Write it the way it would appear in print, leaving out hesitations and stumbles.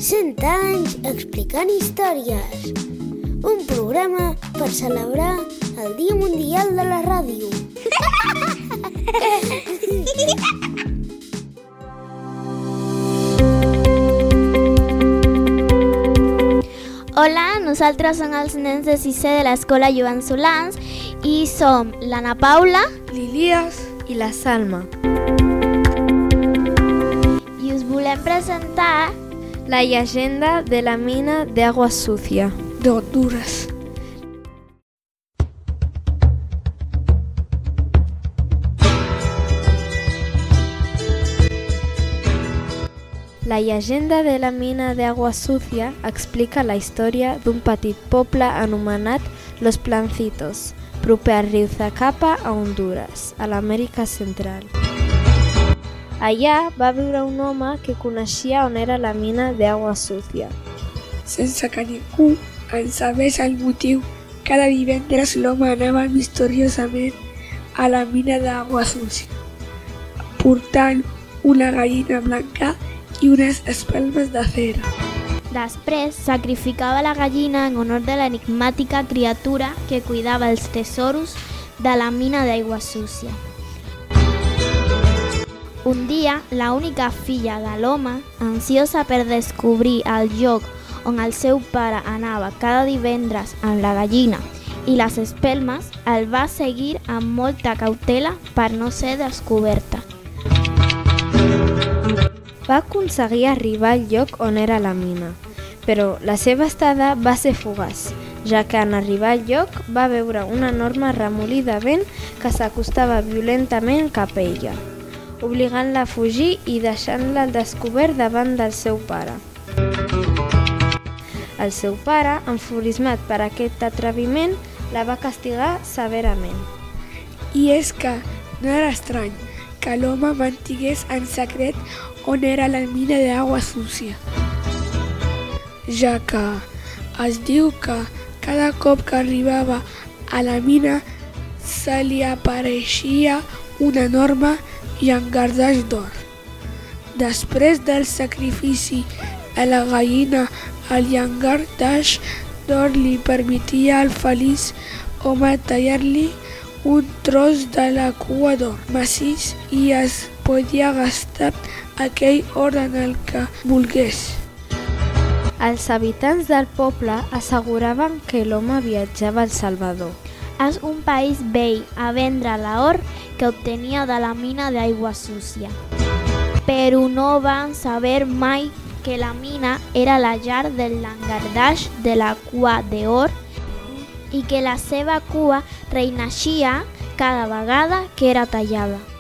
100 anys explicant històries. Un programa per celebrar el Dia Mundial de la Ràdio. Hola, nosaltres som els nens de 6è de l'Escola Joan Solans i som l'Anna Paula, l'Ilias i la Salma. I us volem presentar la llegenda de la mina de agua sucia de Honduras. La llegenda de la mina d'Agua Sucia explica la història d'un petit poble anomenat Los Plancitos, proper al riu Zacapa a Honduras, a l'Amèrica Central. Allà va viure un home que coneixia on era la mina d'Agua Sucia. Sense que ningú en sabés el motiu, cada divendres l'home anava misteriosament a la mina d'Agua Sucia, portant una gallina blanca i unes espelmes de cera. Després sacrificava la gallina en honor de l'enigmàtica criatura que cuidava els tesoros de la mina d'aigua sucia. Un dia, la única filla de l'home, ansiosa per descobrir el lloc on el seu pare anava cada divendres amb la gallina i les espelmes, el va seguir amb molta cautela per no ser descoberta. Va aconseguir arribar al lloc on era la mina, però la seva estada va ser fugaç, ja que en arribar al lloc va veure un enorme remolí de vent que s'acostava violentament cap a ella, obligant-la a fugir i deixant-la al descobert davant del seu pare. El seu pare, enfurismat per aquest atreviment, la va castigar severament. I és que no era estrany que l'home mantingués en secret on era la mina d'Agua Sucia, ja que es diu que cada cop que arribava a la mina se li apareixia un enorme llangardaix d'or. Després del sacrifici a la gallina, el llangardaix d'or li permetia al feliç home tallar-li un tros de la cua d'or massís i es podia gastar aquell or en el que volgués. Els habitants del poble asseguraven que l'home viatjava al Salvador. És un país vell a vendre l'or que obtenia de la mina d'aigua sucia. Però no van saber mai que la mina era la llar del llangardaix de la cua d'or i que la seva cua renaixia cada vegada que era tallada.